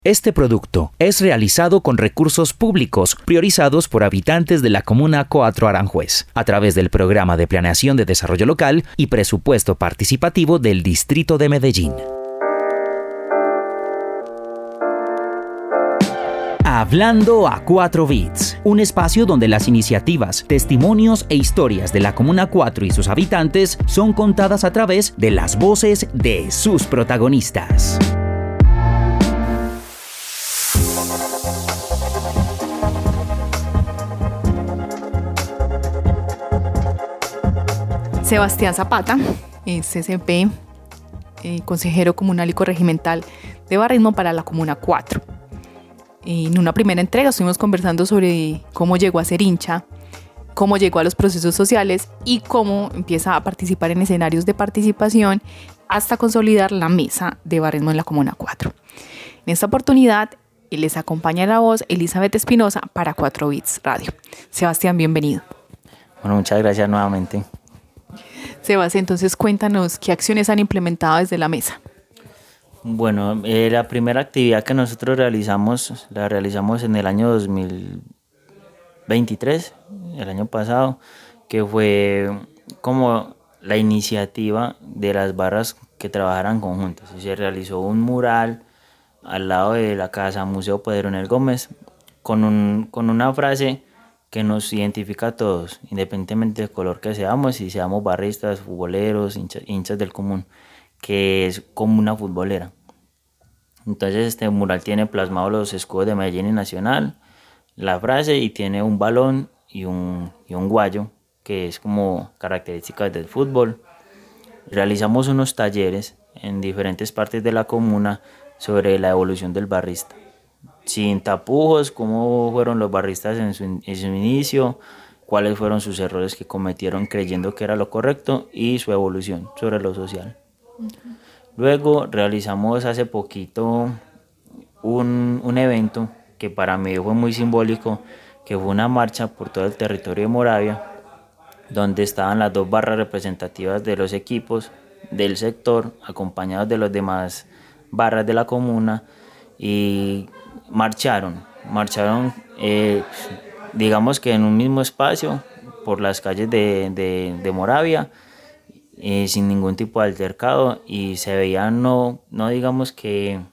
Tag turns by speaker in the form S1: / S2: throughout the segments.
S1: Este producto es realizado con recursos públicos priorizados por habitantes de la Comuna 4 Aranjuez, a través del Programa de Planeación de Desarrollo Local y Presupuesto Participativo del Distrito de Medellín. Hablando a 4 bits, un espacio donde las iniciativas, testimonios e historias de la Comuna 4 y sus habitantes son contadas a través de las voces de sus protagonistas.
S2: Sebastián Zapata, CCP, consejero comunal y corregimental de Barrismo para la Comuna 4. En una primera entrega estuvimos conversando sobre cómo llegó a ser hincha, cómo llegó a los procesos sociales y cómo empieza a participar en escenarios de participación hasta consolidar la mesa de Barrismo en la Comuna 4. En esta oportunidad les acompaña la voz Elizabeth Espinosa para 4 Bits Radio. Sebastián, bienvenido.
S3: Bueno, muchas gracias nuevamente.
S2: Sebas, entonces cuéntanos qué acciones han implementado desde la mesa.
S3: Bueno, la primera actividad que nosotros la realizamos en el año 2023, el año pasado, que fue como la iniciativa de las barras que trabajaran conjuntas. Se realizó un mural al lado de la casa Museo Pedronel Gómez con una frase que nos identifica a todos, independientemente del color que seamos, si seamos barristas, futboleros, hinchas del común, que es Comuna Futbolera. Entonces este mural tiene plasmado los escudos de Medellín y Nacional, la frase, y tiene un balón y un guayo, que es como características del fútbol. Realizamos unos talleres en diferentes partes de la comuna sobre la evolución del barrista, sin tapujos, cómo fueron los barristas en su inicio, cuáles fueron sus errores que cometieron creyendo que era lo correcto y su evolución sobre lo social. Luego realizamos hace poquito un evento que para mí fue muy simbólico, que fue una marcha por todo el territorio de Moravia, donde estaban las 2 barras representativas de los equipos del sector, acompañados de los demás barras de la comuna, y marcharon, digamos que en un mismo espacio por las calles de Moravia, sin ningún tipo de altercado, y se veía no digamos que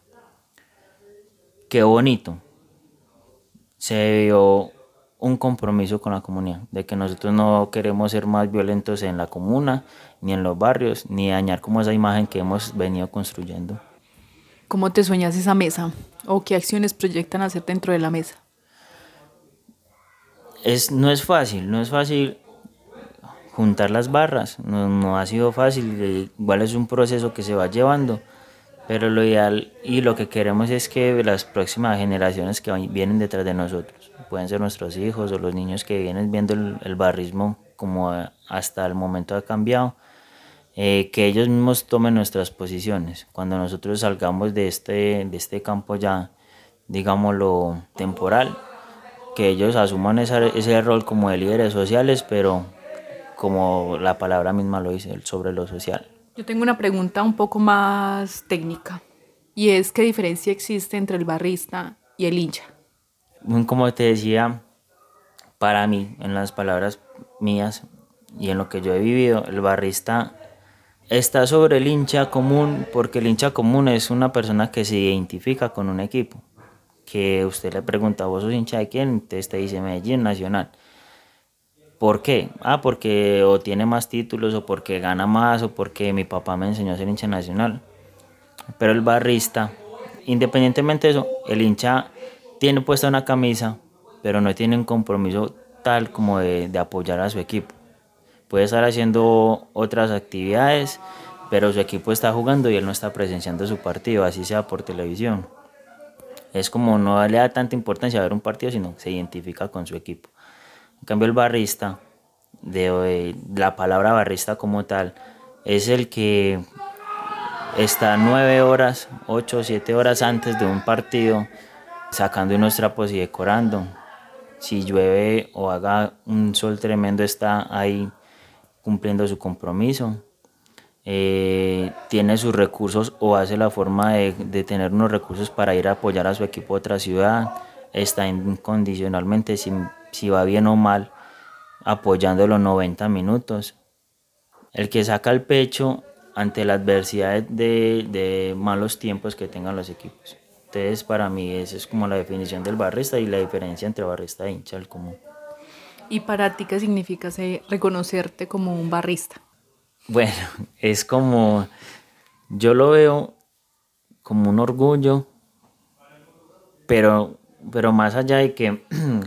S3: bonito, se vio un compromiso con la comunidad, de que nosotros no queremos ser más violentos en la comuna, ni en los barrios, ni dañar como esa imagen que hemos venido construyendo.
S2: ¿Cómo te sueñas esa mesa? ¿O qué acciones proyectan hacer dentro de la mesa?
S3: No es fácil juntar las barras, no ha sido fácil, igual es un proceso que se va llevando, pero lo ideal y lo que queremos es que las próximas generaciones que vienen detrás de nosotros, pueden ser nuestros hijos o los niños que vienen viendo el barrismo como hasta el momento ha cambiado, que ellos mismos tomen nuestras posiciones. Cuando nosotros salgamos de este campo ya, digámoslo, temporal, que ellos asuman ese rol como de líderes sociales, pero como la palabra misma lo dice, sobre lo social.
S2: Yo tengo una pregunta un poco más técnica, y es ¿qué diferencia existe entre el barrista y el hincha?
S3: Como te decía, para mí, en las palabras mías y en lo que yo he vivido, el barrista está sobre el hincha común, porque el hincha común es una persona que se identifica con un equipo, que usted le pregunta, ¿vos sos hincha de quién? Entonces te dice Medellín, Nacional. ¿Por qué? Porque o tiene más títulos, o porque gana más, o porque mi papá me enseñó a ser hincha nacional. Pero el barrista, independientemente de eso, el hincha tiene puesta una camisa, pero no tiene un compromiso tal como de apoyar a su equipo. Puede estar haciendo otras actividades, pero su equipo está jugando y él no está presenciando su partido, así sea por televisión. Es como no le da tanta importancia a ver un partido, sino se identifica con su equipo. En cambio el barrista, la palabra barrista como tal, es el que está 9 horas, 8 o 7 horas antes de un partido, sacando unos trapos y decorando. Si llueve o haga un sol tremendo, está ahí cumpliendo su compromiso. tiene sus recursos o hace la forma de tener unos recursos para ir a apoyar a su equipo de otra ciudad, está incondicionalmente, si va bien o mal, apoyando los 90 minutos. El que saca el pecho ante la adversidad de malos tiempos que tengan los equipos. Entonces, para mí, esa es como la definición del barrista y la diferencia entre barrista e hincha del común.
S2: ¿Y para ti qué significa reconocerte como un barrista?
S3: Bueno, es como, yo lo veo como un orgullo, pero más allá de que,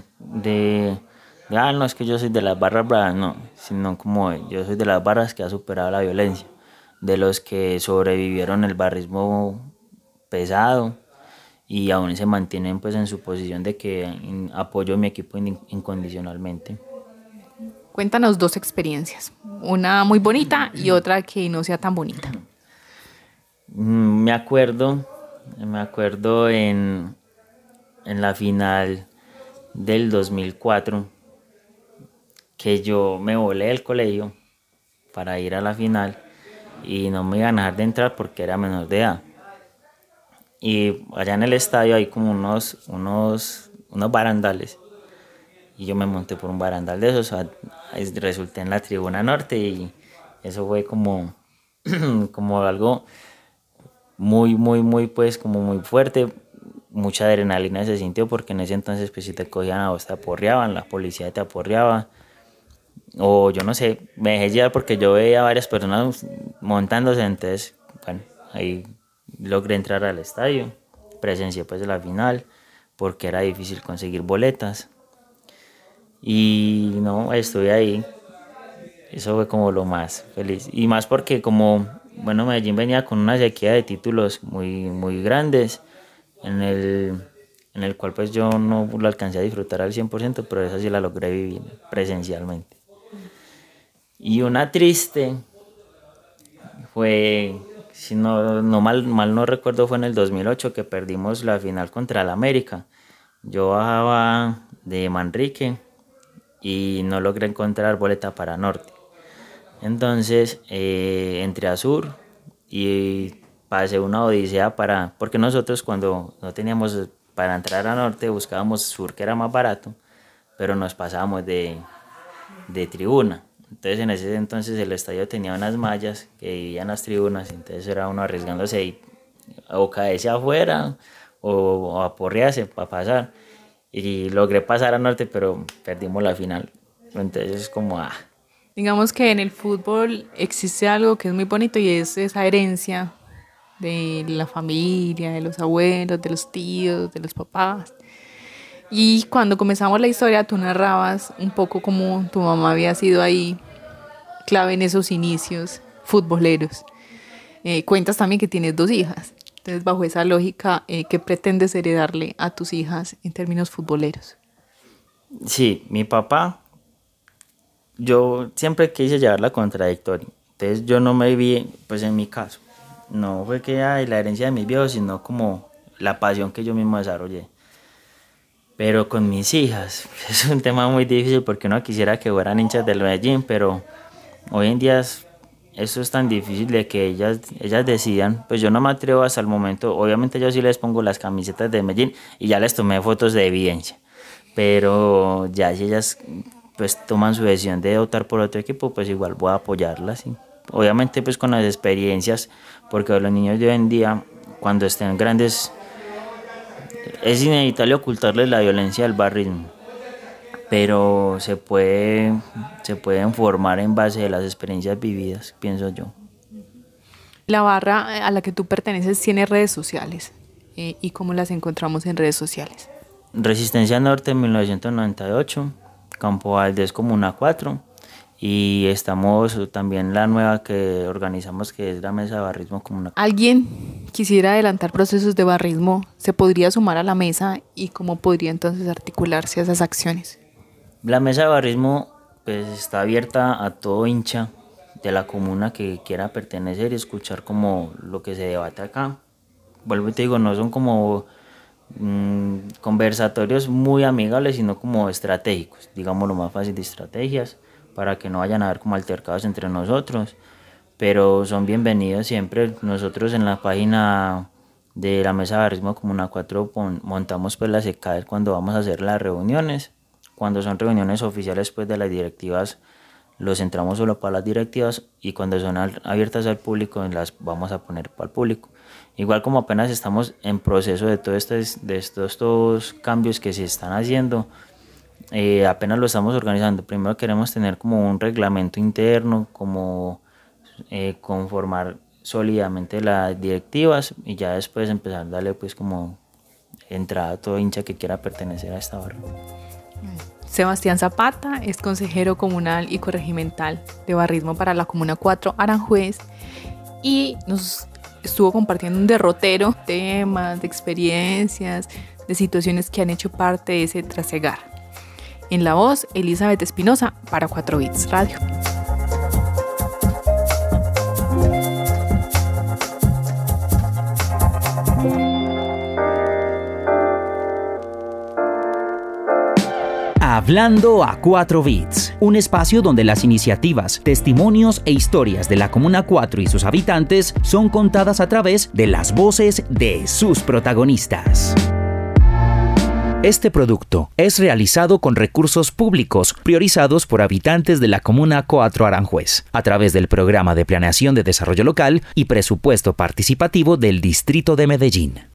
S3: no, es que yo soy de las barras bravas, no, sino como yo soy de las barras que ha superado la violencia, de los que sobrevivieron el barrismo pesado y aún se mantienen pues en su posición de que apoyo a mi equipo incondicionalmente.
S2: Cuéntanos 2 experiencias, una muy bonita y otra que no sea tan bonita.
S3: Me acuerdo en la final del 2004 que yo me volé del colegio para ir a la final y no me iban a dejar de entrar porque era menor de edad. Y allá en el estadio hay como unos barandales. Y yo me monté por un barandal de esos, resulté en la tribuna norte y eso fue como, como algo muy, pues como muy fuerte. Mucha adrenalina se sintió porque en ese entonces pues si te cogían a vos te aporreaban, la policía te aporreaba. O yo no sé, me dejé llevar porque yo veía a varias personas montándose, entonces, bueno, ahí logré entrar al estadio, presencié pues la final porque era difícil conseguir boletas. Y no, estuve ahí, eso fue como lo más feliz. Y más porque como, bueno, Medellín venía con una sequía de títulos muy grandes, en el cual pues yo no lo alcancé a disfrutar al 100%, pero esa sí la logré vivir presencialmente. Y una triste fue, si no mal no recuerdo, fue en el 2008 que perdimos la final contra el América. Yo bajaba de Manrique y no logré encontrar boleta para norte. Entonces entré a sur y pasé una odisea porque nosotros cuando no teníamos para entrar a norte buscábamos sur que era más barato, pero nos pasábamos de tribuna. Entonces en ese entonces el estadio tenía unas mallas que dividían las tribunas, entonces era uno arriesgándose y o caerse afuera o aporrearse para pasar. Y logré pasar a norte, pero perdimos la final. Entonces es como,
S2: Digamos que en el fútbol existe algo que es muy bonito y es esa herencia de la familia, de los abuelos, de los tíos, de los papás. Y cuando comenzamos la historia, tú narrabas un poco cómo tu mamá había sido ahí clave en esos inicios futboleros. Cuentas también que tienes 2 hijas. Entonces, bajo esa lógica, ¿qué pretendes heredarle a tus hijas en términos futboleros?
S3: Sí, mi papá, yo siempre quise llevar la contradictoria. Entonces yo no me vi, pues en mi caso, no fue que la herencia de mis viejos, sino como la pasión que yo mismo desarrollé. Pero con mis hijas, es un tema muy difícil porque uno quisiera que fueran hinchas del Medellín, pero hoy en día eso es tan difícil de que ellas decidan. Pues yo no me atrevo hasta el momento. Obviamente yo sí les pongo las camisetas de Medellín y ya les tomé fotos de evidencia. Pero ya si ellas pues toman su decisión de optar por otro equipo, pues igual voy a apoyarlas. ¿Sí? Obviamente pues con las experiencias, porque los niños de hoy en día, cuando estén grandes, es inevitable ocultarles la violencia del barrismo. Pero se pueden formar en base de las experiencias vividas, pienso yo.
S2: La barra a la que tú perteneces tiene redes sociales. ¿Y cómo las encontramos en redes sociales?
S3: Resistencia Norte 1998, Campo Valdés Comuna 4 y estamos también la nueva que organizamos que es la Mesa de Barrismo Comuna.
S2: ¿Alguien quisiera adelantar procesos de barrismo? ¿Se podría sumar a la mesa y cómo podría entonces articularse a esas acciones?
S3: La Mesa de Barrismo pues, está abierta a todo hincha de la comuna que quiera pertenecer y escuchar como lo que se debate acá. Vuelvo y te digo, no son como conversatorios muy amigables, sino como estratégicos, digamos lo más fácil de estrategias, para que no vayan a haber como altercados entre nosotros. pero son bienvenidos siempre. Nosotros en la página de la Mesa de Barrismo Comuna 4 montamos pues las ECADES cuando vamos a hacer las reuniones. Cuando son reuniones oficiales pues de las directivas, los centramos solo para las directivas, y cuando son abiertas al público las vamos a poner para el público. Igual como apenas estamos en proceso de estos cambios que se están haciendo, apenas lo estamos organizando. Primero queremos tener como un reglamento interno, como conformar sólidamente las directivas, y ya después empezar a darle pues como entrada a todo hincha que quiera pertenecer a esta barra.
S2: Sebastián Zapata es consejero comunal y corregimental de barrismo para la Comuna 4 Aranjuez, y nos estuvo compartiendo un derrotero de temas, de experiencias, de situaciones que han hecho parte de ese trasegar. En la voz, Elizabeth Espinosa para 4 Bits Radio.
S1: Hablando a 4 Bits, un espacio donde las iniciativas, testimonios e historias de la Comuna 4 y sus habitantes son contadas a través de las voces de sus protagonistas. Este producto es realizado con recursos públicos priorizados por habitantes de la Comuna 4 Aranjuez, a través del Programa de Planeación de Desarrollo Local y Presupuesto Participativo del Distrito de Medellín.